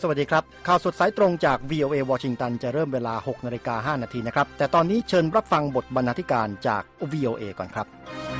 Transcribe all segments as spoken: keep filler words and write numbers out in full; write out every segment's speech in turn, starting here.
สวัสดีครับข่าวสดสายตรงจาก วี โอ เอ วอชิงตันจะเริ่มเวลา หกนาฬิกาห้านาทีนะครับแต่ตอนนี้เชิญรับฟังบทบรรณาธิการจาก วี โอ เอ ก่อนครับ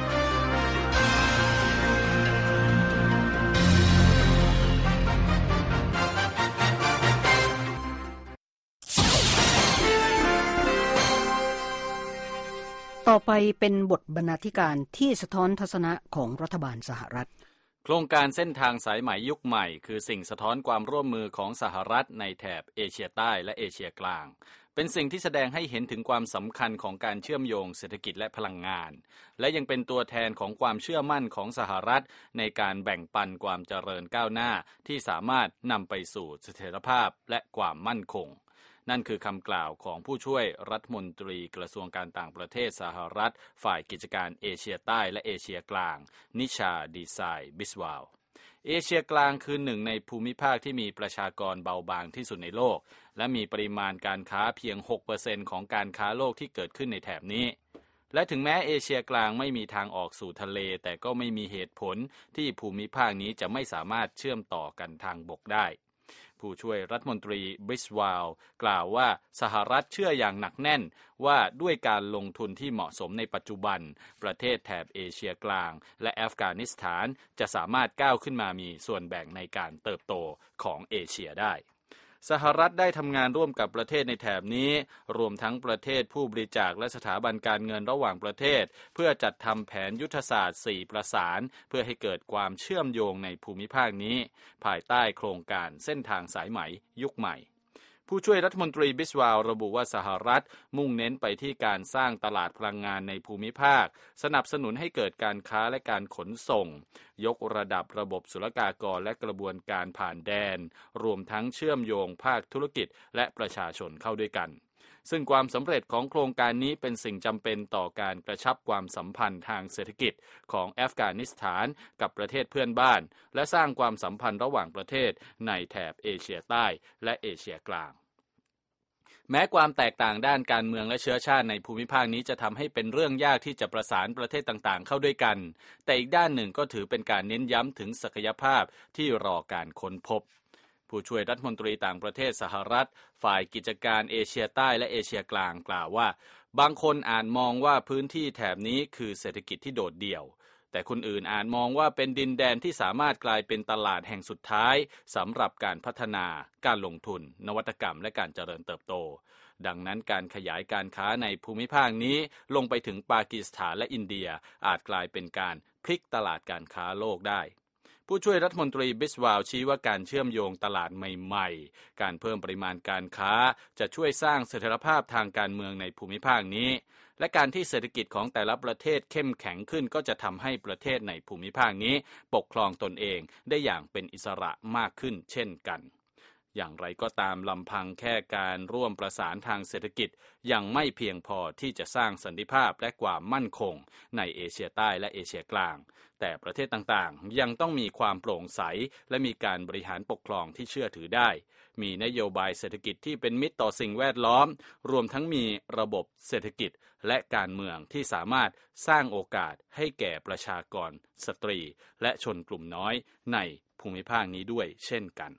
ต่อไปเป็นบทบรรณาธิการที่สะท้อนทัศนะของรัฐบาลสหรัฐโครงการเส้นทางสายไหมยุคใหม่คือสิ่งสะท้อนความร่วมมือของสหรัฐในแถบเอเชียใต้และเอเชียกลางเป็นสิ่งที่แสดงให้เห็นถึงความสำคัญของการเชื่อมโยงเศรษฐกิจและพลังงานและยังเป็นตัวแทนของความเชื่อมั่นของสหรัฐในการแบ่งปันความเจริญก้าวหน้าที่สามารถนำไปสู่เสถียรภาพและความมั่นคงนั่นคือคำกล่าวของผู้ช่วยรัฐมนตรีกระทรวงการต่างประเทศสหรัฐฝ่ายกิจการเอเชียใต้และเอเชียกลางนิชาดีไซน์บิสวาลเอเชียกลางคือหนึ่งในภูมิภาคที่มีประชากรเบาบางที่สุดในโลกและมีปริมาณการค้าเพียง หกเปอร์เซ็นต์ ของการค้าโลกที่เกิดขึ้นในแถบนี้และถึงแม้เอเชียกลางไม่มีทางออกสู่ทะเลแต่ก็ไม่มีเหตุผลที่ภูมิภาคนี้จะไม่สามารถเชื่อมต่อกันทางบกได้ผู้ช่วยรัฐมนตรีบริสวาลกล่าวว่าสหรัฐเชื่ออย่างหนักแน่นว่าด้วยการลงทุนที่เหมาะสมในปัจจุบันประเทศแถบเอเชียกลางและอัฟกานิสถานจะสามารถก้าวขึ้นมามีส่วนแบ่งในการเติบโตของเอเชียได้สหรัฐได้ทำงานร่วมกับประเทศในแถบนี้รวมทั้งประเทศผู้บริจาคและสถาบันการเงินระหว่างประเทศเพื่อจัดทำแผนยุทธศาสตร์สี่ประสานเพื่อให้เกิดความเชื่อมโยงในภูมิภาคนี้ภายใต้โครงการเส้นทางสายไหมยุคใหม่ผู้ช่วยรัฐมนตรีบิสวาลระบุว่าสหรัฐมุ่งเน้นไปที่การสร้างตลาดพลังงานในภูมิภาคสนับสนุนให้เกิดการค้าและการขนส่งยกระดับระบบศุลกากรและกระบวนการผ่านแดนรวมทั้งเชื่อมโยงภาคธุรกิจและประชาชนเข้าด้วยกันซึ่งความสำเร็จของโครงการนี้เป็นสิ่งจำเป็นต่อการกระชับความสัมพันธ์ทางเศรษฐกิจของอัฟกานิสถานกับประเทศเพื่อนบ้านและสร้างความสัมพันธ์ระหว่างประเทศในแถบเอเชียใต้และเอเชียกลางแม้ความแตกต่างด้านการเมืองและเชื้อชาติในภูมิภาคนี้จะทำให้เป็นเรื่องยากที่จะประสานประเทศต่างๆเข้าด้วยกันแต่อีกด้านหนึ่งก็ถือเป็นการเน้นย้ำถึงศักยภาพที่รอการค้นพบผู้ช่วยรัฐมนตรีต่างประเทศสหรัฐฝ่ายกิจการเอเชียใต้และเอเชียกลางกล่าวว่าบางคนอาจมองว่าพื้นที่แถบนี้คือเศรษฐกิจที่โดดเดี่ยวแต่คนอื่นอาจมองว่าเป็นดินแดนที่สามารถกลายเป็นตลาดแห่งสุดท้ายสำหรับการพัฒนาการลงทุนนวัตกรรมและการเจริญเติบโตดังนั้นการขยายการค้าในภูมิภาคนี้ลงไปถึงปากีสถานและอินเดียอาจกลายเป็นการพลิกตลาดการค้าโลกได้ผู้ช่วยรัฐมนตรีบิสวาลชี้ว่าการเชื่อมโยงตลาดใหม่ๆการเพิ่มปริมาณการค้าจะช่วยสร้างเสถียรภาพทางการเมืองในภูมิภาคนี้และการที่เศรษฐกิจของแต่ละประเทศเข้มแข็งขึ้นก็จะทำให้ประเทศในภูมิภาคนี้ปกครองตนเองได้อย่างเป็นอิสระมากขึ้นเช่นกันอย่างไรก็ตามลำพังแค่การร่วมประสานทางเศรษฐกิจยังไม่เพียงพอที่จะสร้างสันติภาพและความมั่นคงในเอเชียใต้และเอเชียกลางแต่ประเทศต่างๆยังต้องมีความโปร่งใสและมีการบริหารปกครองที่เชื่อถือได้มีนโยบายเศรษฐกิจที่เป็นมิตรต่อสิ่งแวดล้อมรวมทั้งมีระบบเศรษฐกิจและการเมืองที่สามารถสร้างโอกาสให้แก่ประชากรสตรีและชนกลุ่มน้อยในภูมิภาคนี้ด้วยเช่นกัน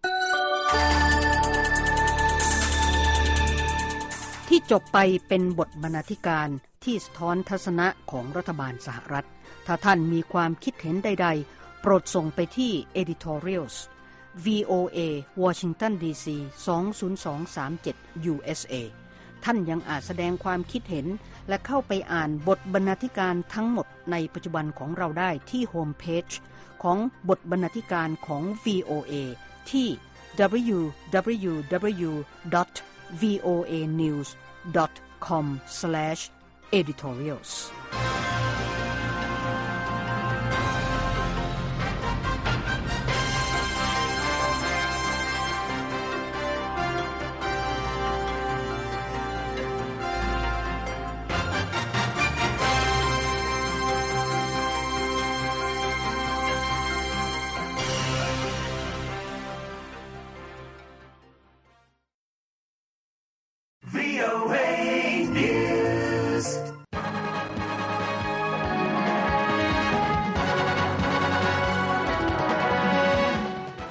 ที่จบไปเป็นบทบรรณาธิการที่สะท้อนทัศนะของรัฐบาลสหรัฐถ้าท่านมีความคิดเห็นใดๆโปรดส่งไปที่ editorials วี โอ เอ Washington ดี ซี สอง ศูนย์ สอง สาม เจ็ด ยู เอส เอ ท่านยังอาจแสดงความคิดเห็นและเข้าไปอ่านบทบรรณาธิการทั้งหมดในปัจจุบันของเราได้ที่โฮมเพจของบทบรรณาธิการของ วี โอ เอ ที่ ดับเบิลยู ดับเบิลยู ดับเบิลยู ดอท วี โอ เอ นิวส์ ดอท คอม สแลช เอดิทอเรียลส์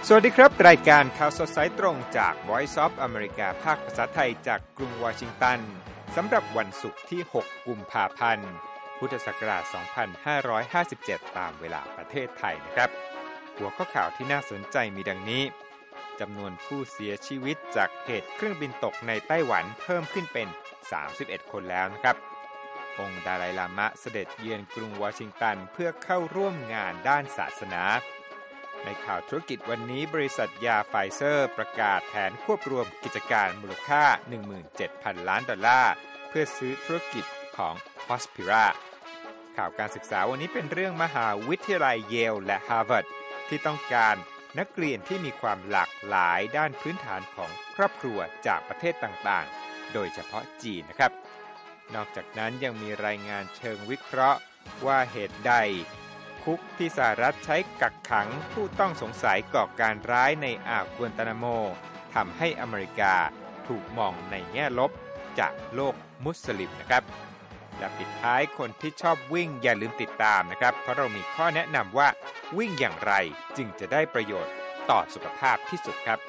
สวัสดีครับรายการข่าวสดสายตรงจาก Voice of America ภาคภาษาไทยจากกรุงวอชิงตันสำหรับวันศุกร์ที่หกกุมภาพันธ์พุทธศักราชสองพันห้าร้อยห้าสิบเจ็ดตามเวลาประเทศไทยนะครับหัวข้อข่าวที่น่าสนใจมีดังนี้จำนวนผู้เสียชีวิตจากเหตุเครื่องบินตกในไต้หวันเพิ่มขึ้นเป็นสามสิบเอ็ดคนแล้วนะครับองค์ดาไลลามะเสด็จเยือนกรุงวอชิงตันเพื่อเข้าร่วมงานด้านศาสนาในข่าวธุรกิจวันนี้บริษัทยาไฟเซอร์ประกาศแผนควบรวมกิจการมูลค่า หนึ่งหมื่นเจ็ดพัน ล้านดอลลาร์เพื่อซื้อธุรกิจของ Hospira ข่าวการศึกษาวันนี้เป็นเรื่องมหาวิทยาลัยเยลและฮาร์วาร์ดที่ต้องการนักเรียนที่มีความหลากหลายด้านพื้นฐานของครอบครัวจากประเทศต่างๆโดยเฉพาะจีนนะครับนอกจากนั้นยังมีรายงานเชิงวิเคราะห์ว่าเหตุใดคุกที่สหรัฐใช้กักขังผู้ต้องสงสัยก่อการร้ายในอ่าวกวนตานาโมทำให้อเมริกาถูกมองในแง่ลบจากโลกมุสลิมนะครับและปิดท้ายคนที่ชอบวิ่งอย่าลืมติดตามนะครับเพราะเรามีข้อแนะนำว่าวิ่งอย่างไรจึงจะได้ประโยชน์ต่อสุขภาพที่สุดครับ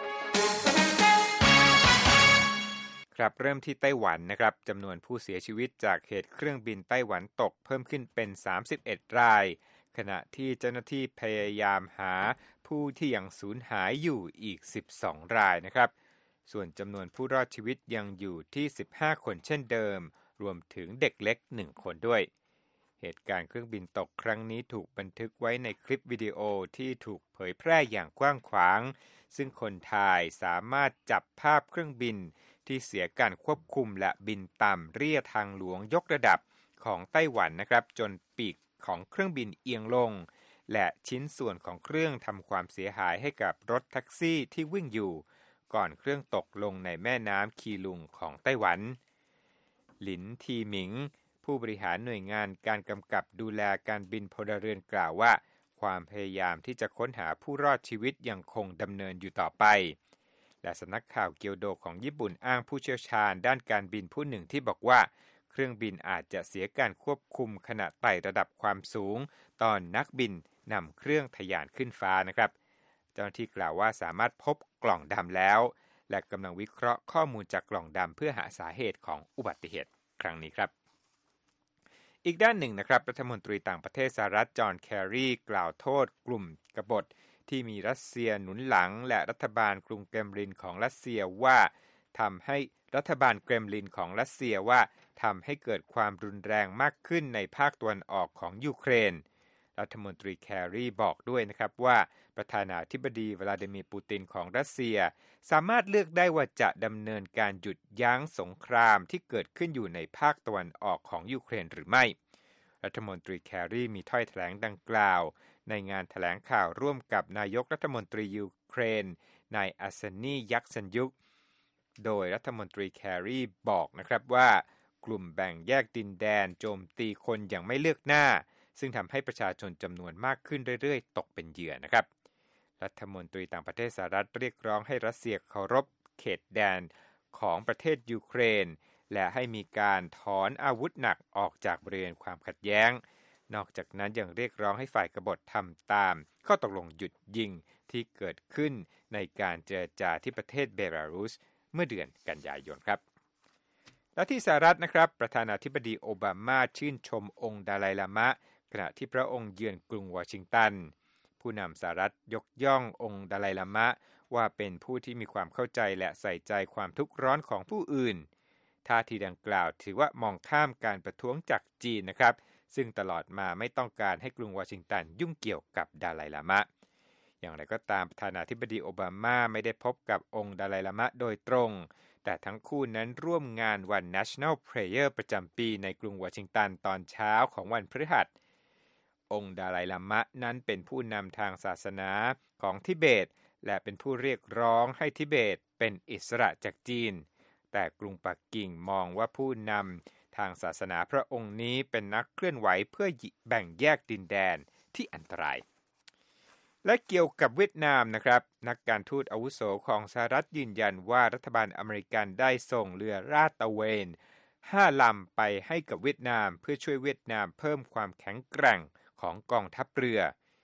ครับเริ่มที่ไต้หวันนะครับจำนวนผู้เสียชีวิตจากเหตุเครื่องบินไต้หวันตกเพิ่มขึ้นเป็นสามสิบเอ็ดรายขณะที่เจ้าหน้าที่พยายามหาผู้ที่ยังสูญหายอยู่อีกสิบสองรายนะครับส่วนจำนวนผู้รอดชีวิตยังอยู่ที่สิบห้าคนเช่นเดิมรวมถึงเด็กเล็กหนึ่งคนด้วยเหตุการณ์เครื่องบินตกครั้งนี้ถูกบันทึกไว้ในคลิปวิดีโอที่ถูกเผยแพร่อย่างกว้างขวางซึ่งคนถ่ายสามารถจับภาพเครื่องบินที่เสียการควบคุมและบินต่ำเรียทางหลวงยกระดับของไต้หวันนะครับจนปีกของเครื่องบินเอียงลงและชิ้นส่วนของเครื่องทำความเสียหายให้กับรถแท็กซี่ที่วิ่งอยู่ก่อนเครื่องตกลงในแม่น้ำคีลุงของไต้หวันหลินทีหมิงผู้บริหารหน่วยงานการกำกับดูแลการบินพลเรือนกล่าวว่าความพยายามที่จะค้นหาผู้รอดชีวิตยังคงดำเนินอยู่ต่อไปและสำนักข่าวเกียวโดของญี่ปุ่นอ้างผู้เชี่ยวชาญด้านการบินผู้หนึ่งที่บอกว่าเครื่องบินอาจจะเสียการควบคุมขณะไต่ระดับความสูงตอนนักบินนำเครื่องทะยานขึ้นฟ้านะครับเจ้าหน้าที่กล่าวว่าสามารถพบกล่องดำแล้วและกำลังวิเคราะห์ข้อมูลจากกล่องดำเพื่อหาสาเหตุของอุบัติเหตุครั้งนี้ครับอีกด้านหนึ่งนะครับรัฐมนตรีต่างประเทศสหรัฐจอห์นแครีกล่าวโทษกลุ่มกบฏที่มีรัสเซียหนุนหลังและรัฐบาลกรุงเกรมลินของรัสเซียว่าทำให้รัฐบาลเกรมลินของรัสเซียว่าทำให้เกิดความรุนแรงมากขึ้นในภาคตะวันออกของยูเครนรัฐมนตรีแครีบอกด้วยนะครับว่าประธานาธิบดีวลาดิเมียร์ปูตินของรัสเซียสามารถเลือกได้ว่าจะดำเนินการหยุดยั้งสงครามที่เกิดขึ้นอยู่ในภาคตะวันออกของยูเครนหรือไม่รัฐมนตรีแครีมีถ้อยแถลงดังกล่าวในงานแถลงข่าวร่วมกับนายกรัฐมนตรียูเครนนายอาร์เซนียักษ์ซันยุกโดยรัฐมนตรีแครีบอกนะครับว่ากลุ่มแบ่งแยกดินแดนโจมตีคนอย่างไม่เลือกหน้าซึ่งทำให้ประชาชนจำนวนมากขึ้นเรื่อยๆตกเป็นเหยื่อนะครับรัฐมนตรีต่างประเทศสหรัฐเรียกร้องให้รัสเซียเคารพเขตแดนของประเทศยูเครนและให้มีการถอนอาวุธหนักออกจากบริเวณความขัดแย้งนอกจากนั้นยังเรียกร้องให้ฝ่ายกบฏทำตามข้อตกลงหยุดยิงที่เกิดขึ้นในการเจรจาที่ประเทศเบลารุสเมื่อเดือนกันยายนครับและที่สหรัฐนะครับประธานาธิบดีโอบามาชื่นชมองค์ดาไลลามะขณะที่พระองค์เยือนกรุงวอชิงตันผู้นำสหรัฐยกย่ององค์ดาไลลามะว่าเป็นผู้ที่มีความเข้าใจและใส่ใจความทุกข์ร้อนของผู้อื่นท่าทีดังกล่าวถือว่ามองข้ามการประท้วงจากจีนนะครับซึ่งตลอดมาไม่ต้องการให้กรุงวอชิงตันยุ่งเกี่ยวกับดาไลลามะอย่างไรก็ตามประธานาธิบดีโอบามาไม่ได้พบกับองค์ดาไลลามะโดยตรงแต่ทั้งคู่นั้นร่วมงานวัน National Prayer ประจำปีในกรุงวอชิงตันตอนเช้าของวันพฤหัสองค์ดาไลลามะนั้นเป็นผู้นำทางศาสนาของทิเบตและเป็นผู้เรียกร้องให้ทิเบตเป็นอิสระจากจีนแต่กรุงปักกิ่งมองว่าผู้นำทางศาสนาพระองค์นี้เป็นนักเคลื่อนไหวเพื่อแบ่งแยกดินแดนที่อันตรายและเกี่ยวกับเวียดนามนะครับนักการทูตอาวุโสของสหรัฐยืนยันว่ารัฐบาลอเมริกันได้ส่งเรือลาดตระเวนห้าลำไปให้กับเวียดนามเพื่อช่วยเวียดนามเพิ่มความแข็งแกร่งของกองทัพเรือ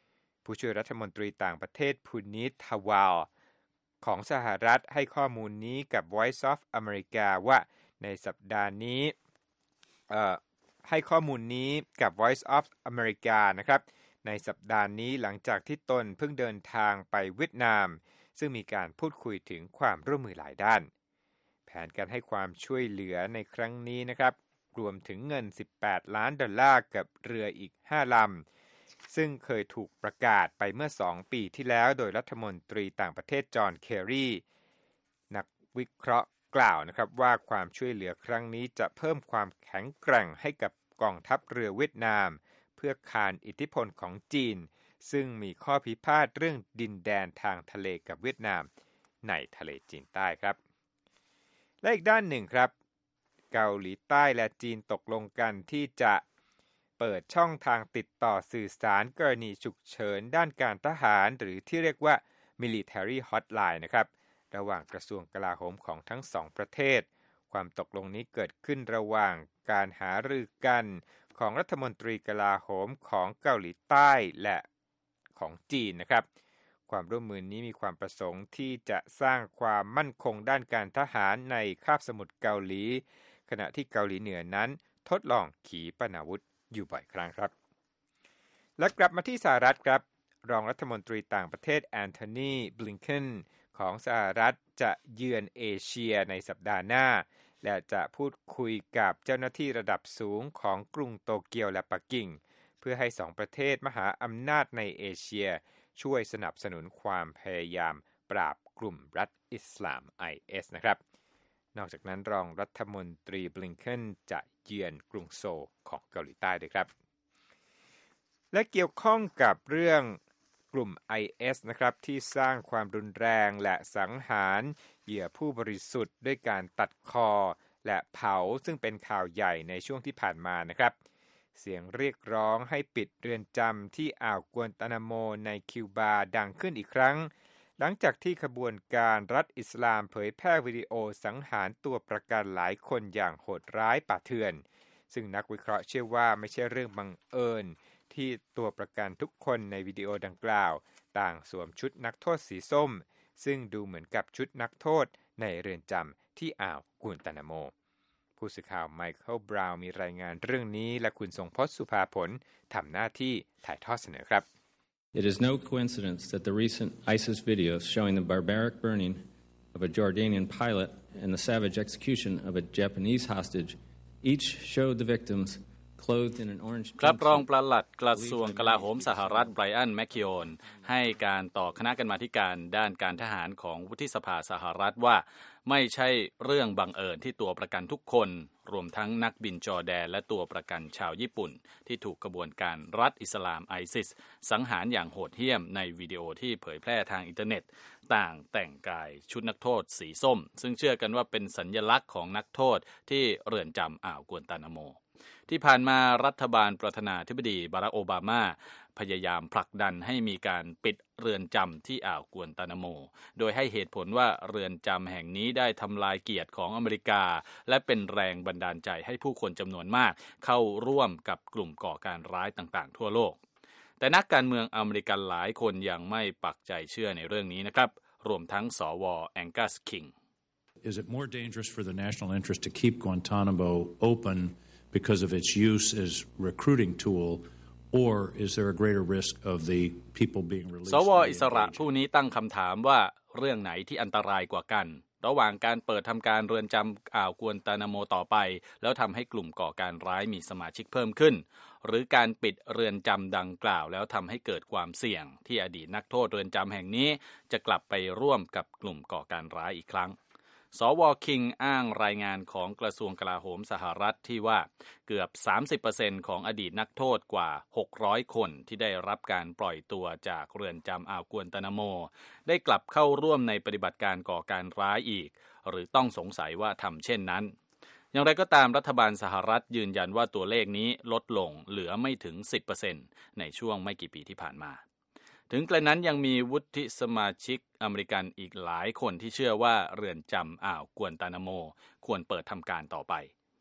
ผู้ช่วยรัฐมนตรีต่างประเทศพูนิต ทาวาลของสหรัฐให้ข้อมูลนี้กับ Voice of America ว่าในสัปดาห์นี้เอ่อให้ข้อมูลนี้กับ Voice of America นะครับในสัปดาห์นี้หลังจากที่ตนเพิ่งเดินทางไปเวียดนามซึ่งมีการพูดคุยถึงความร่วมมือหลายด้านแผนการให้ความช่วยเหลือในครั้งนี้นะครับรวมถึงเงินสิบแปดล้านดอลลาร์กับเรืออีกห้าลำซึ่งเคยถูกประกาศไปเมื่อสองปีที่แล้วโดยรัฐมนตรีต่างประเทศจอห์น เคอรีนักวิเคราะห์กล่าวนะครับว่าความช่วยเหลือครั้งนี้จะเพิ่มความแข็งแกร่งให้กับกองทัพเรือเวียดนามเพื่อคานอิทธิพลของจีนซึ่งมีข้อพิพาทเรื่องดินแดนทางทะเลกับเวียดนามในทะเลจีนใต้ครับและอีกด้านหนึ่งครับเกาหลีใต้และจีนตกลงกันที่จะเปิดช่องทางติดต่อสื่อสารกรณีฉุกเฉินด้านการทหารหรือที่เรียกว่า Military Hotline นะครับระหว่างกระทรวงกลาโหมของทั้งสองประเทศความตกลงนี้เกิดขึ้นระหว่างการหารือกันของรัฐมนตรีกลาโหมของเกาหลีใต้และของจีนนะครับความร่วมมือนี้มีความประสงค์ที่จะสร้างความมั่นคงด้านการทหารในคาบสมุทรเกาหลีขณะที่เกาหลีเหนือนั้นทดลองขีปนาวุธอยู่บ่อยครั้งครับและกลับมาที่สหรัฐครับรองรัฐมนตรีต่างประเทศแอนโทนี บลิงเคนของสหรัฐจะเยือนเอเชียในสัปดาห์หน้าและจะพูดคุยกับเจ้าหน้าที่ระดับสูงของกรุงโตเกียวและปักกิ่งเพื่อให้สองประเทศมหาอำนาจในเอเชียช่วยสนับสนุนความพยายามปราบกลุ่มรัฐอิสลาม ไอ เอส นะครับนอกจากนั้นรองรัฐมนตรีบลิงเคนจะเยือนกรุงโซลของเกาหลีใต้ด้วยครับและเกี่ยวข้องกับเรื่องกลุ่ม ไอ เอส นะครับที่สร้างความรุนแรงและสังหารเหยื่อผู้บริสุทธิ์ด้วยการตัดคอและเผาซึ่งเป็นข่าวใหญ่ในช่วงที่ผ่านมานะครับเสียงเรียกร้องให้ปิดเรือนจำที่อ่าวกวนตานาโมในคิวบาดังขึ้นอีกครั้งหลังจากที่ขบวนการรัฐอิสลามเผยแพร่วิดีโอสังหารตัวประกันหลายคนอย่างโหดร้ายป่าเถื่อนซึ่งนักวิเคราะห์เชื่อว่าไม่ใช่เรื่องบังเอิญที่ตัวประกันทุกคนในวิดีโอดังกล่าวต่างสวมชุดนักโทษสีส้มซึ่งดูเหมือนกับชุดนักโทษในเรือนจำที่อ่าวกวนตานาโมผู้สื่อข่าวไมเคิลบราวน์มีรายงานเรื่องนี้และคุณทรงพจน์สุภาผลทำหน้าที่ถ่ายทอดเสนอครับ It is no coincidence that the recent ISIS videos showing the barbaric burning of a Jordanian pilot and the savage execution of a Japanese hostage each showed the victims clothed in an orange ครับรองปลัดกระทรวงกลาโหมสหรัฐไบรอัน แมคคิโอนให้การต่อคณะกรรมาธิการด้านการทหารของวุฒิสภาสหรัฐว่าไม่ใช่เรื่องบังเอิญที่ตัวประกันทุกคนรวมทั้งนักบินจอร์แดนและตัวประกันชาวญี่ปุ่นที่ถูกกระบวนการรัฐอิสลามไอซิสสังหารอย่างโหดเหี้ยมในวิดีโอที่เผยแพร่ทางอินเทอร์เน็ตต่างแต่งกายชุดนักโทษสีส้มซึ่งเชื่อกันว่าเป็นสัญลักษณ์ของนักโทษที่เรือนจำอ่าวกวนตานาโมที่ผ่านมารัฐบาลประธานาธิบดีบารักโอบามาพยายามผลักดันให้มีการปิดเรือนจำที่อ่าวกวนตานาโมโดยให้เหตุผลว่าเรือนจำแห่งนี้ได้ทำลายเกียรติของอเมริกาและเป็นแรงบันดาลใจให้ผู้คนจำนวนมากเข้าร่วมกับกลุ่มก่อการร้ายต่างๆทั่วโลกแต่นักการเมืองอเมริกันหลายคนยังไม่ปักใจเชื่อในเรื่องนี้นะครับรวมทั้งสวแองกัสคิง Is it more dangerous for the national interest to keep Guantanamo open because of its use as recruiting tool, or is there a greater risk of the people being released? สวอิสระผู้นี้ตั้งคำถามว่าเรื่องไหนที่อันตรายกว่ากันระหว่างการเปิดทำการเรือนจำอ่าวกวนตานาโมต่อไปแล้วทำให้กลุ่มก่อการร้ายมีสมาชิกเพิ่มขึ้นหรือการปิดเรือนจำดังกล่าวแล้วทำให้เกิดความเสี่ยงที่อดีตนักโทษเรือนจำแห่งนี้จะกลับไปร่วมกับกลุ่มก่อการร้ายอีกครั้งสวคิงอ้างรายงานของกระทรวงกลาโหมสหรัฐที่ว่าเกือบ สามสิบเปอร์เซ็นต์ ของอดีตนักโทษกว่าหกร้อยคนที่ได้รับการปล่อยตัวจากเรือนจำอ่าวกวนตานาโมได้กลับเข้าร่วมในปฏิบัติการก่อการร้ายอีกหรือต้องสงสัยว่าทำเช่นนั้นอย่างไรก็ตามรัฐบาลสหรัฐยืนยันว่าตัวเลขนี้ลดลงเหลือไม่ถึง สิบเปอร์เซ็นต์ ในช่วงไม่กี่ปีที่ผ่านมาถึงกระนั้นยังมีวุฒิสมาชิกอเมริกันอีกหลายคนที่เชื่อว่าเรือนจำอ่าวกวนตานาโมควรเปิดทำการต่อไป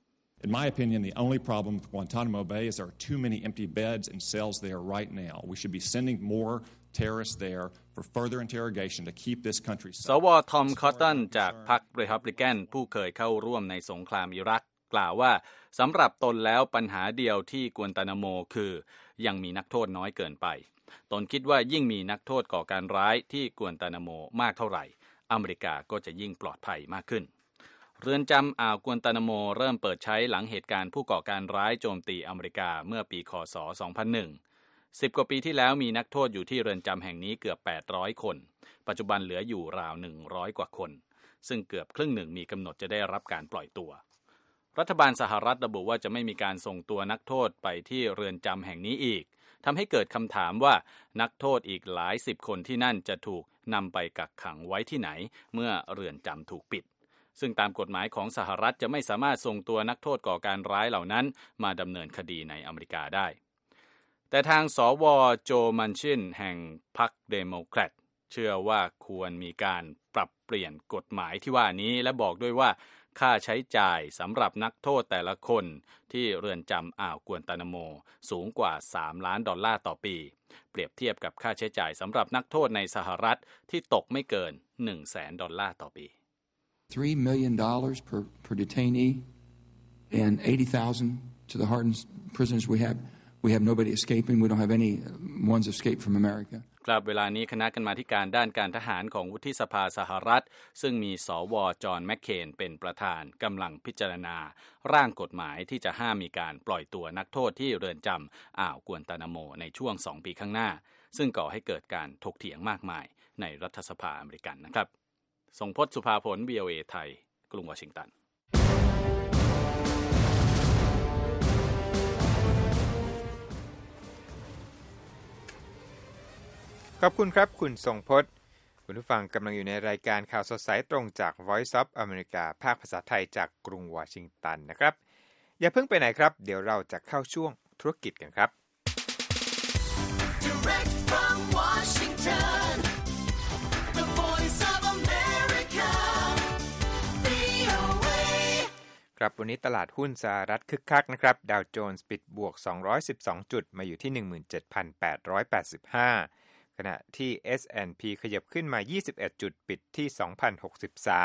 In my opinion, the only problem with Guantanamo Bay is there are too many empty beds and cells there right now. We should be sending more terrorists there for further interrogation to keep this country safe. สวทอมคอตตันจากพรรครีพับลิกันผู้เคยเข้าร่วมในสงครามอิรักกล่าวว่าสำหรับตนแล้วปัญหาเดียวที่กวนตานาโมคือยังมีนักโทษน้อยเกินไปตนคิดว่ายิ่งมีนักโทษก่อการร้ายที่กวนตานาโมมากเท่าไหร่อเมริกาก็จะยิ่งปลอดภัยมากขึ้นเรือนจำอ่าวกวนตานาโมเริ่มเปิดใช้หลังเหตุการณ์ผู้ก่อการร้ายโจมตีอเมริกาเมื่อปีค.ศ. สองพันหนึ่ง สิบกว่าปีที่แล้วมีนักโทษอยู่ที่เรือนจำแห่งนี้เกือบแปดร้อยคนปัจจุบันเหลืออยู่ราวหนึ่งร้อยกว่าคนซึ่งเกือบครึ่งหนึ่งมีกำหนดจะได้รับการปล่อยตัวรัฐบาลสหรัฐระบุว่าจะไม่มีการส่งตัวนักโทษไปที่เรือนจำแห่งนี้อีกทำให้เกิดคำถามว่านักโทษอีกหลายสิบคนที่นั่นจะถูกนำไปกักขังไว้ที่ไหนเมื่อเรือนจำถูกปิดซึ่งตามกฎหมายของสหรัฐจะไม่สามารถส่งตัวนักโทษก่อการร้ายเหล่านั้นมาดำเนินคดีในอเมริกาได้แต่ทางสวโจมันชินแห่งพรรคเดโมแครตเชื่อว่าควรมีการปรับเปลี่ยนกฎหมายที่ว่านี้และบอกด้วยว่าค่าใช้จ่ายสำหรับนักโทษแต่ละคนที่เรือนจำอ่าวกวนตานาโมสูงกว่าสามล้านดอลลาร์ต่อปีเปรียบเทียบกับค่าใช้จ่ายสำหรับนักโทษในสหรัฐที่ตกไม่เกิน หนึ่งแสนดอลลาร์ต่อปี three million dollars per per detainee and eighty thousand to the hardened prisoners we have we have nobody escaping we don't have any ones escaped from America ครับเวลานี้คณะกรรมาธิการด้านการทหารของวุฒิสภาสหรัฐซึ่งมีสวจอห์นแมคเคนเป็นประธานกำลังพิจารณาร่างกฎหมายที่จะห้ามมีการปล่อยตัวนักโทษที่เรือนจำอ่าวกวนตานาโมในช่วงสองปีข้างหน้าซึ่งก่อให้เกิดการถกเถียงมากมายในรัฐสภาอเมริกันนะครับทรงพจน์สุภาผล วี โอ เอ ไทยกรุงวอชิงตันขอบคุณครับคุณทรงพจน์คุณผู้ฟังกำลังอยู่ในรายการข่าวสดสายตรงจาก Voice of America ภาคภาษาไทยจากกรุงวอชิงตันนะครับอย่าเพิ่งไปไหนครับเดี๋ยวเราจะเข้าช่วงธุรกิจกันครับ Direct from Washington, the Voice of America, วี โอ เอครับวันนี้ตลาดหุ้นสหรัฐคึกคักนะครับดาวโจนส์ปิดบวกสองร้อยสิบสองจุดมาอยู่ที่ หนึ่งหมื่นเจ็ดพันแปดร้อยแปดสิบห้าขณะที่ เอส แอนด์ พี ขยับขึ้นมายี่สิบเอ็ดจุดปิดที่ สองพันหกสิบสาม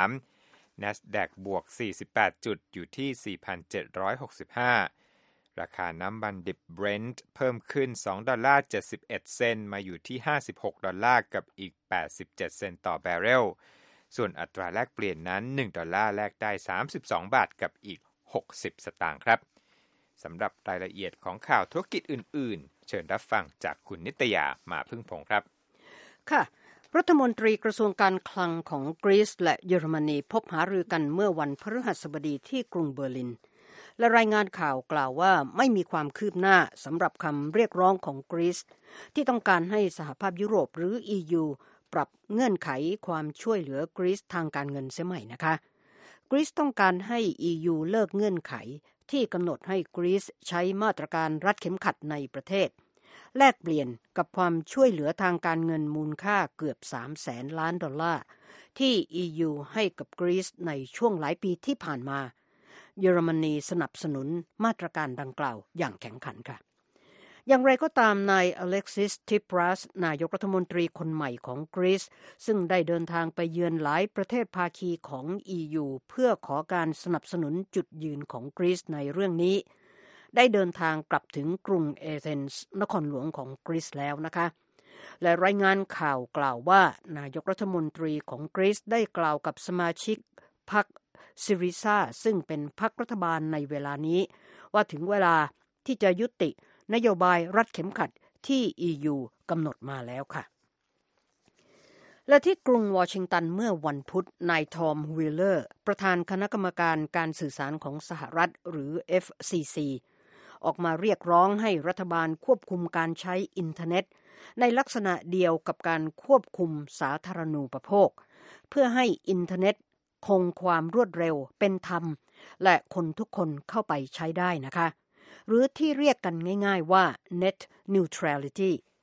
NASDAQ บวกสี่สิบแปดจุดอยู่ที่ สี่พันเจ็ดร้อยหกสิบห้า ราคาน้ำมันดิบ Brent เพิ่มขึ้นสองดอลลาร์เจ็ดสิบเอ็ดเซนต์มาอยู่ที่ห้าสิบหกดอลลาร์กับอีกแปดสิบเจ็ดเซนต์ต่อแบเรลส่วนอัตราแลกเปลี่ยนนั้นหนึ่งดอลลาร์แลกได้สามสิบสองบาทกับอีกหกสิบสตางค์ครับสำหรับรายละเอียดของข่าวธุรกิจอื่นๆเชิญรับฟังจากคุณนิตยามาพึ่งพงษ์ครับค่ะรัฐมนตรีกระทรวงการคลังของกรีซและเยอรมนีพบหารือกันเมื่อวันพฤหัสบดีที่กรุงเบอร์ลินและรายงานข่าวกล่าวว่าไม่มีความคืบหน้าสำหรับคำเรียกร้องของกรีซที่ต้องการให้สหภาพยุโรปหรือ อี ยู ปรับเงื่อนไขความช่วยเหลือกรีซทางการเงินเสียใหม่นะคะกรีซต้องการให้ อี ยู เลิกเงื่อนไขที่กำหนดให้กรีซใช้มาตรการรัดเข็มขัดในประเทศแลกเปลี่ยนกับความช่วยเหลือทางการเงินมูลค่าเกือบสามแสนล้านดอลลาร์ที่ อี ยู ให้กับกรีซในช่วงหลายปีที่ผ่านมาเยอรมนีสนับสนุนมาตรการดังกล่าวอย่างแข็งขันค่ะอย่างไรก็ตามนายอเล็กซิสทิปรัสนายกรัฐมนตรีคนใหม่ของกรีซซึ่งได้เดินทางไปเยือนหลายประเทศภาคีของ อี ยู เพื่อขอการสนับสนุนจุดยืนของกรีซในเรื่องนี้ได้เดินทางกลับถึงกรุงเอเธนส์นครหลวงของกรีซแล้วนะคะและรายงานข่าวกล่าวว่านายกรัฐมนตรีของกรีซได้กล่าวกับสมาชิกพรรคซิริซาซึ่งเป็นพรรครัฐบาลในเวลานี้ว่าถึงเวลาที่จะยุตินโยบายรัดเข็มขัดที่ อี ยู กำหนดมาแล้วค่ะและที่กรุงวอชิงตันเมื่อวันพุธนายทอมวิลเลอร์ประธานคณะกรรมการการสื่อสารของสหรัฐหรือ เอฟ ซี ซี ออกมาเรียกร้องให้รัฐบาลควบคุมการใช้อินเทอร์เน็ตในลักษณะเดียวกับการควบคุมสาธารณูปโภคเพื่อให้อินเทอร์เน็ตคงความรวดเร็วเป็นธรรมและคนทุกคนเข้าไปใช้ได้นะคะหรือที่เรียกกันง่ายๆว่า Net Neutrality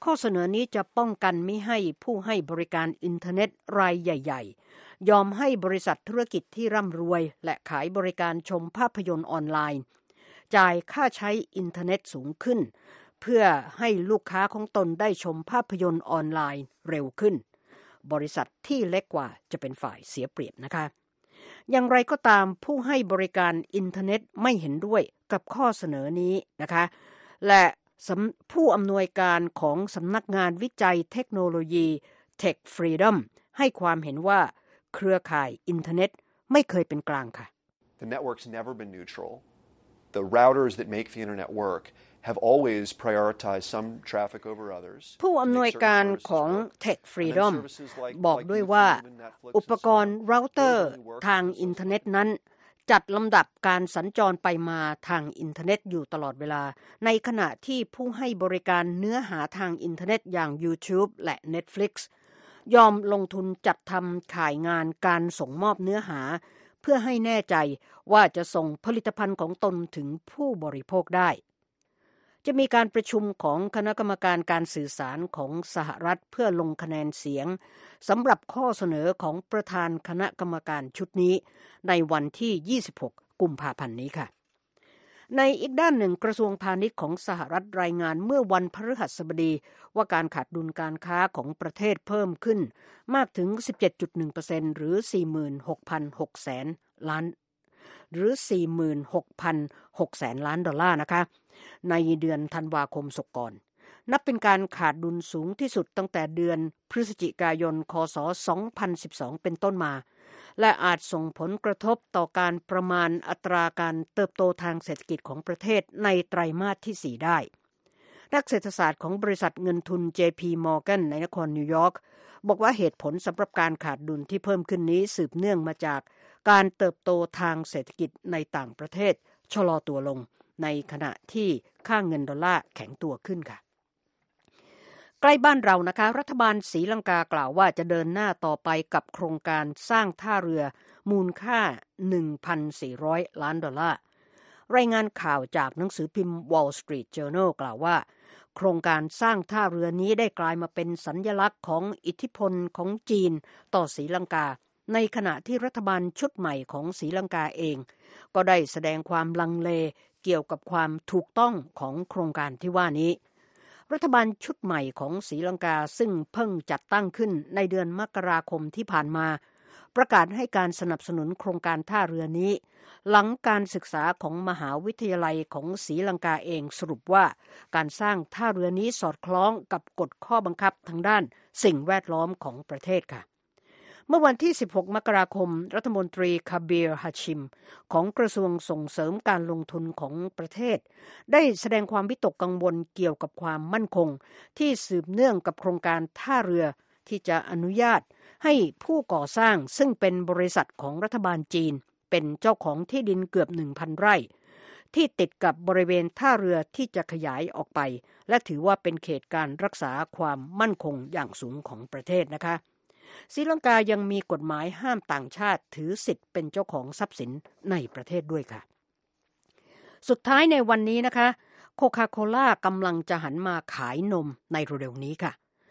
ข้อเสนอนี้จะป้องกันไม่ให้ผู้ให้บริการอินเทอร์เน็ตรายใหญ่ๆยอมให้บริษัทธุรกิจที่ร่ำรวยและขายบริการชมภาพยนตร์ออนไลน์จ่ายค่าใช้อินเทอร์เน็ตสูงขึ้นเพื่อให้ลูกค้าของตนได้ชมภาพยนตร์ออนไลน์เร็วขึ้นบริษัทที่เล็กกว่าจะเป็นฝ่ายเสียเปรียบนะคะอย่างไรก็ตามผู้ให้บริการอินเทอร์เน็ตไม่เห็นด้วยกับข้อเสนอนี้นะคะและผู้อำนวยการของสำนักงานวิจัยเทคโนโลยี Tech Freedom ให้ความเห็นว่าเครือข่ายอินเทอร์เน็ตไม่เคยเป็นกลางค่ะ The network's never been neutral. The routers that make the internet work have always prioritized some traffic over others. ผู้อำนวยการของ Tech Freedom บอกด้วยว่าอุปกรณ์เราเตอร์ทางอินเทอร์เน็ตนั้นจัดลำดับการสัญจรไปมาทางอินเทอร์เน็ตอยู่ตลอดเวลาในขณะที่ผู้ให้บริการเนื้อหาทางอินเทอร์เน็ตอย่าง YouTube และ Netflix ยอมลงทุนจัดทำข่ายงานการส่งมอบเนื้อหาเพื่อให้แน่ใจว่าจะส่งผลิตภัณฑ์ของตนถึงผู้บริโภคได้จะมีการประชุมของคณะกรรมการการสื่อสารของสหรัฐเพื่อลงคะแนนเสียงสำหรับข้อเสนอของประธานคณะกรรมการชุดนี้ในวันที่ยี่สิบหกกุมภาพันธ์นี้ค่ะในอีกด้านหนึ่งกระทรวงพาณิชย์ของสหรัฐรายงานเมื่อวันพฤหัสบดีว่าการขาดดุลการค้าของประเทศเพิ่มขึ้นมากถึง สิบเจ็ดจุดหนึ่งเปอร์เซ็นต์ หรือ สี่หมื่นหกพันหกแสน ล้านหรือ สี่หมื่นหกพันหกแสน ล้านดอลลาร์นะคะในเดือนธันวาคมศกก่อนนับเป็นการขาดดุลสูงที่สุดตั้งแต่เดือนพฤศจิกายนคศสองพันสิบสองเป็นต้นมาและอาจส่งผลกระทบต่อการประมาณอัตราการเติบโตทางเศรษฐกิจของประเทศในไตรมาสที่สี่ได้นักเศรษฐศาสตร์ของบริษัทเงินทุน เจ พี Morgan ในนครนิวยอร์กบอกว่าเหตุผลสำหรับการขาดดุลที่เพิ่มขึ้นนี้สืบเนื่องมาจากการเติบโตทางเศรษฐกิจในต่างประเทศชะลอตัวลงในขณะที่ค่าเงินดอลลาร์แข็งตัวขึ้นค่ะใกล้บ้านเรานะคะรัฐบาลศรีลังกากล่าวว่าจะเดินหน้าต่อไปกับโครงการสร้างท่าเรือมูลค่า หนึ่งพันสี่ร้อย ล้านดอลลาร์รายงานข่าวจากหนังสือพิมพ์ Wall Street Journal กล่าวว่าโครงการสร้างท่าเรือนี้ได้กลายมาเป็นสัญลักษณ์ของอิทธิพลของจีนต่อศรีลังกาในขณะที่รัฐบาลชุดใหม่ของศรีลังกาเองก็ได้แสดงความลังเลเกี่ยวกับความถูกต้องของโครงการที่ว่านี้รัฐบาลชุดใหม่ของศรีลังกาซึ่งเพิ่งจัดตั้งขึ้นในเดือนมกราคมที่ผ่านมาประกาศให้การสนับสนุนโครงการท่าเรือนี้หลังการศึกษาของมหาวิทยาลัยของศรีลังกาเองสรุปว่าการสร้างท่าเรือนี้สอดคล้องกับกฎข้อบังคับทางด้านสิ่งแวดล้อมของประเทศค่ะเมื่อวันที่สิบหกมกราคมรัฐมนตรีคาบีร์ฮาชิมของกระทรวงส่งเสริมการลงทุนของประเทศได้แสดงความวิตกกังวลเกี่ยวกับความมั่นคงที่สืบเนื่องกับโครงการท่าเรือที่จะอนุญาตให้ผู้ก่อสร้างซึ่งเป็นบริษัทของรัฐบาลจีนเป็นเจ้าของที่ดินเกือบ หนึ่งพัน ไร่ที่ติดกับบริเวณท่าเรือที่จะขยายออกไปและถือว่าเป็นเขตการรักษาความมั่นคงอย่างสูงของประเทศนะคะศรีลังกายังมีกฎหมายห้ามต่างชาติถือสิทธิ์เป็นเจ้าของทรัพย์สินในประเทศด้วยค่ะสุดท้ายในวันนี้นะคะโคคาโคล่ากำลังจะหันมาขายนมในเร็วๆนี้ค่ะ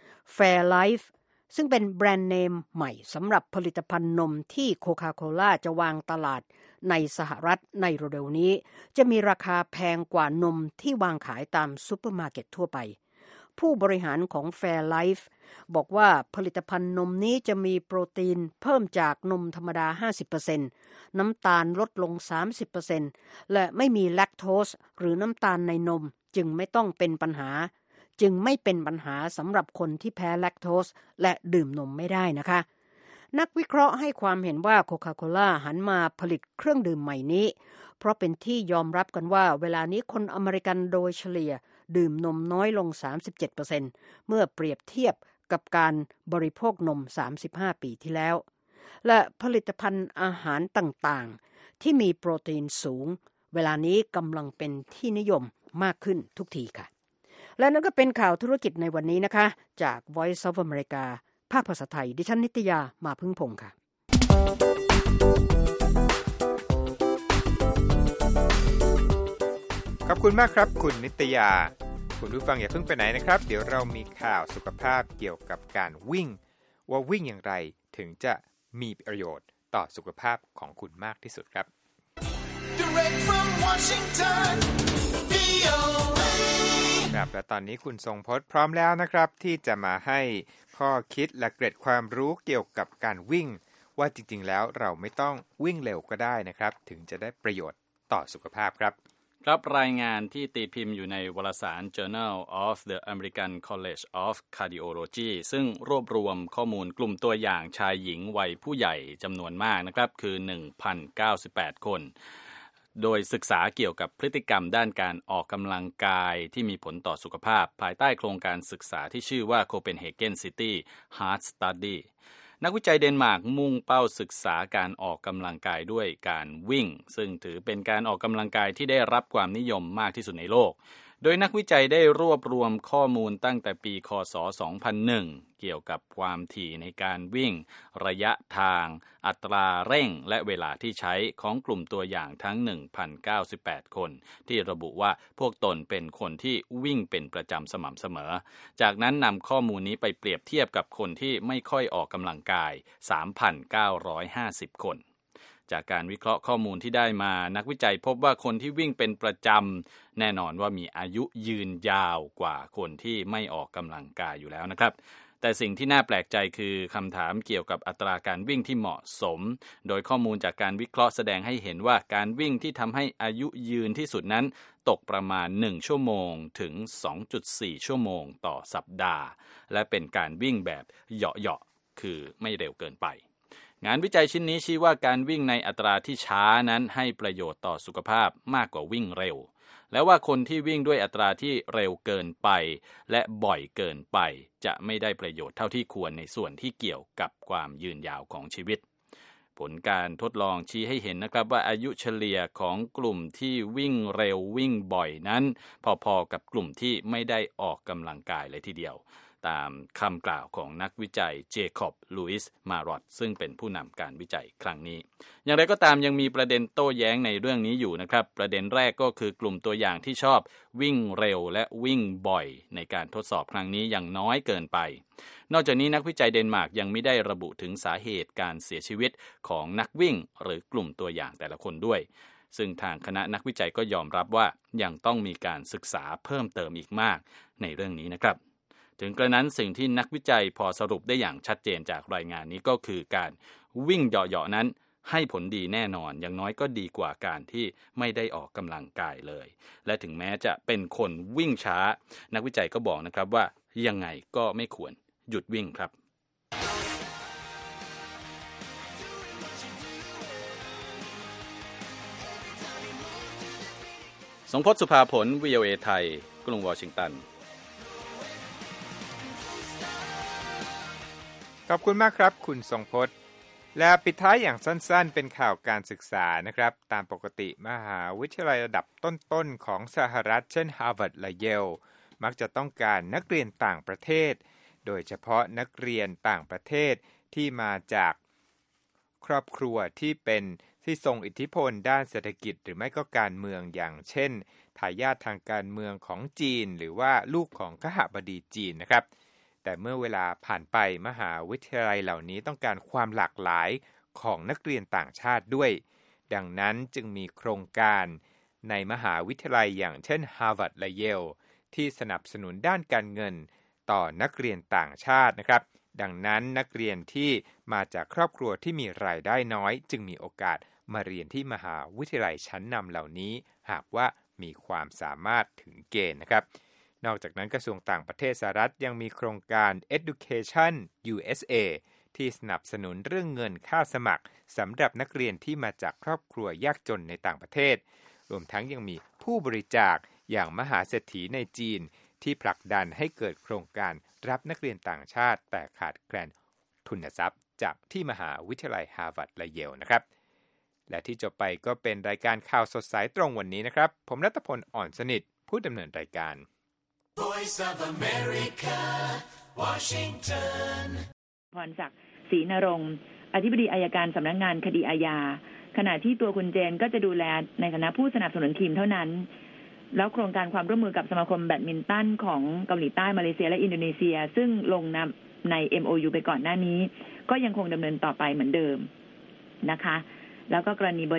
Fairlife ซึ่งเป็นแบรนด์เนมใหม่สำหรับผลิตภัณฑ์นมที่โคคาโคล่าจะวางตลาดในสหรัฐในเร็วๆนี้จะมีราคาแพงกว่านมที่วางขายตามซุปเปอร์มาร์เก็ตทั่วไปผู้บริหารของ Fairlife บอกว่าผลิตภัณฑ์นมนี้จะมีโปรตีนเพิ่มจากนมธรรมดา ห้าสิบเปอร์เซ็นต์ น้ำตาลลดลง สามสิบเปอร์เซ็นต์ และไม่มีแลคโตสหรือน้ำตาลในนมจึงไม่ต้องเป็นปัญหาจึงไม่เป็นปัญหาสำหรับคนที่แพ้แลคโตสและดื่มนมไม่ได้นะคะนักวิเคราะห์ให้ความเห็นว่าโคคาโคล่าหันมาผลิตเครื่องดื่มใหม่นี้เพราะเป็นที่ยอมรับกันว่าเวลานี้คนอเมริกันโดยเฉลี่ยดื่มนมน้อยลง สามสิบเจ็ดเปอร์เซ็นต์ เมื่อเปรียบเทียบกับการบริโภคนมสามสิบห้าปีที่แล้วและผลิตภัณฑ์อาหารต่างๆที่มีโปรตีนสูงเวลานี้กำลังเป็นที่นิยมมากขึ้นทุกทีค่ะและนั่นก็เป็นข่าวธุรกิจในวันนี้นะคะจาก Voice of America ภาคภาษาไทยดิฉันนิตยามาพึ่งพงษ์ค่ะขอบคุณมากครับคุณนิตยาคุณผู้ฟังอย่าเพิ่งไปไหนนะครับเดี๋ยวเรามีข่าวสุขภาพเกี่ยวกับการวิ่งว่าวิ่งอย่างไรถึงจะมีประโยชน์ต่อสุขภาพของคุณมากที่สุดครับ Direct from Washington วี โอ เอครับและตอนนี้คุณทรงพจน์พร้อมแล้วนะครับที่จะมาให้ข้อคิดและเกร็ดความรู้เกี่ยวกับการวิ่งว่าจริงๆแล้วเราไม่ต้องวิ่งเร็วก็ได้นะครับถึงจะได้ประโยชน์ต่อสุขภาพครับครับรายงานที่ตีพิมพ์อยู่ในวารสาร Journal of the American College of Cardiology ซึ่งรวบรวมข้อมูลกลุ่มตัวอย่างชายหญิงวัยผู้ใหญ่จำนวนมากนะครับคือ หนึ่งพันเก้าสิบแปด คนโดยศึกษาเกี่ยวกับพฤติกรรมด้านการออกกำลังกายที่มีผลต่อสุขภาพภายใต้โครงการศึกษาที่ชื่อว่า Copenhagen City Heart Studyนักวิจัยเดนมาร์กมุ่งเป้าศึกษาการออกกำลังกายด้วยการวิ่งซึ่งถือเป็นการออกกำลังกายที่ได้รับความนิยมมากที่สุดในโลกโดยนักวิจัยได้รวบรวมข้อมูลตั้งแต่ปีค.ศ. สองพันหนึ่งเกี่ยวกับความถี่ในการวิ่งระยะทางอัตราเร่งและเวลาที่ใช้ของกลุ่มตัวอย่างทั้ง หนึ่งพันเก้าสิบแปด คนที่ระบุว่าพวกตนเป็นคนที่วิ่งเป็นประจำสม่ำเสมอจากนั้นนำข้อมูลนี้ไปเปรียบเทียบกับคนที่ไม่ค่อยออกกำลังกาย สามพันเก้าร้อยห้าสิบ คนจากการวิเคราะห์ข้อมูลที่ได้มานักวิจัยพบว่าคนที่วิ่งเป็นประจำแน่นอนว่ามีอายุยืนยาวกว่าคนที่ไม่ออกกำลังกายอยู่แล้วนะครับแต่สิ่งที่น่าแปลกใจคือคำถามเกี่ยวกับอัตราการวิ่งที่เหมาะสมโดยข้อมูลจากการวิเคราะห์แสดงให้เห็นว่าการวิ่งที่ทำให้อายุยืนที่สุดนั้นตกประมาณหนึ่งชั่วโมงถึง สองจุดสี่ ชั่วโมงต่อสัปดาห์และเป็นการวิ่งแบบเหาะๆคือไม่เร็วเกินไปงานวิจัยชิ้นนี้ชี้ว่าการวิ่งในอัตราที่ช้านั้นให้ประโยชน์ต่อสุขภาพมากกว่าวิ่งเร็วและว่าคนที่วิ่งด้วยอัตราที่เร็วเกินไปและบ่อยเกินไปจะไม่ได้ประโยชน์เท่าที่ควรในส่วนที่เกี่ยวกับความยืนยาวของชีวิตผลการทดลองชี้ให้เห็นนะครับว่าอายุเฉลี่ยของกลุ่มที่วิ่งเร็ววิ่งบ่อยนั้นพอๆกับกลุ่มที่ไม่ได้ออกกำลังกายเลยทีเดียวตามคำกล่าวของนักวิจัยเจคอบลูอิสมารอตซึ่งเป็นผู้นำการวิจัยครั้งนี้อย่างไรก็ตามยังมีประเด็นโต้แย้งในเรื่องนี้อยู่นะครับประเด็นแรกก็คือกลุ่มตัวอย่างที่ชอบวิ่งเร็วและวิ่งบ่อยในการทดสอบครั้งนี้ยังน้อยเกินไปนอกจากนี้นักวิจัยเดนมาร์กยังไม่ได้ระบุถึงสาเหตุการเสียชีวิตของนักวิ่งหรือกลุ่มตัวอย่างแต่ละคนด้วยซึ่งทางคณะนักวิจัยก็ยอมรับว่ายังต้องมีการศึกษาเพิ่มเติมอีกมากในเรื่องนี้นะครับถึงกระนั้นสิ่งที่นักวิจัยพอสรุปได้อย่างชัดเจนจากรายงานนี้ก็คือการวิ่งเหาะๆนั้นให้ผลดีแน่นอนอย่างน้อยก็ดีกว่าการที่ไม่ได้ออกกำลังกายเลยและถึงแม้จะเป็นคนวิ่งช้านักวิจัยก็บอกนะครับว่ายังไงก็ไม่ควรหยุดวิ่งครับสงพจน์สุภาผล วี โอ เอ ไทยกรุงวอชิงตันขอบคุณมากครับคุณทรงพจน์และปิดท้ายอย่างสั้นๆเป็นข่าวการศึกษานะครับตามปกติมหาวิทยาลัยระดับต้นๆของสหรัฐเช่น Harvard และ Yale มักจะต้องการนักเรียนต่างประเทศโดยเฉพาะนักเรียนต่างประเทศที่มาจากครอบครัวที่เป็นที่ทรงอิทธิพลด้านเศรษฐกิจหรือไม่ก็การเมืองอย่างเช่นทายาททางการเมืองของจีนหรือว่าลูกของคหบดีจีนนะครับแต่เมื่อเวลาผ่านไปมหาวิทยาลัยเหล่านี้ต้องการความหลากหลายของนักเรียนต่างชาติด้วยดังนั้นจึงมีโครงการในมหาวิทยาลัยอย่างเช่น Harvard และ Yale ที่สนับสนุนด้านการเงินต่อนักเรียนต่างชาตินะครับดังนั้นนักเรียนที่มาจากครอบครัวที่มีรายได้น้อยจึงมีโอกาสมาเรียนที่มหาวิทยาลัยชั้นนำเหล่านี้หากว่ามีความสามารถถึงเกณฑ์นะครับนอกจากนั้นกระทรวงต่างประเทศสหรัฐยังมีโครงการ Education ยู เอส เอ ที่สนับสนุนเรื่องเงินค่าสมัครสำหรับนักเรียนที่มาจากครอบครัวยากจนในต่างประเทศรวมทั้งยังมีผู้บริจาคอย่างมหาเศรษฐีในจีนที่ผลักดันให้เกิดโครงการรับนักเรียนต่างชาติแต่ขาดแคลนทุนทรัพย์จากที่มหาวิทยาลัย Harvard และ Yale นะครับและที่จบไปก็เป็นรายการข่าวสดสายตรงวันนี้นะครับผมรัตพลอ่อนสนิทผู้ดำเนินรายการ Voice of America Washington พรศักดิ์ศรีนรงค์อธิบดีอัยการสำนักงานคดีอาญาขณะที่ตัวคุณเจนก็จะดูแลในฐานะผู้สนับสนุนทีมเท่านั้นแล้วโครงการความร่วมมือกับสมาคมแบดมินตันของเกาหลีใต้มาเลเซียและอินโดนีเซียซึ่งลงนามใน เอ็ม โอ ยู ไปก่อนหน้านี้ก็ยังคงดำเนินต่อไปเหมือนเดิมนะคะแล้วก็กรณี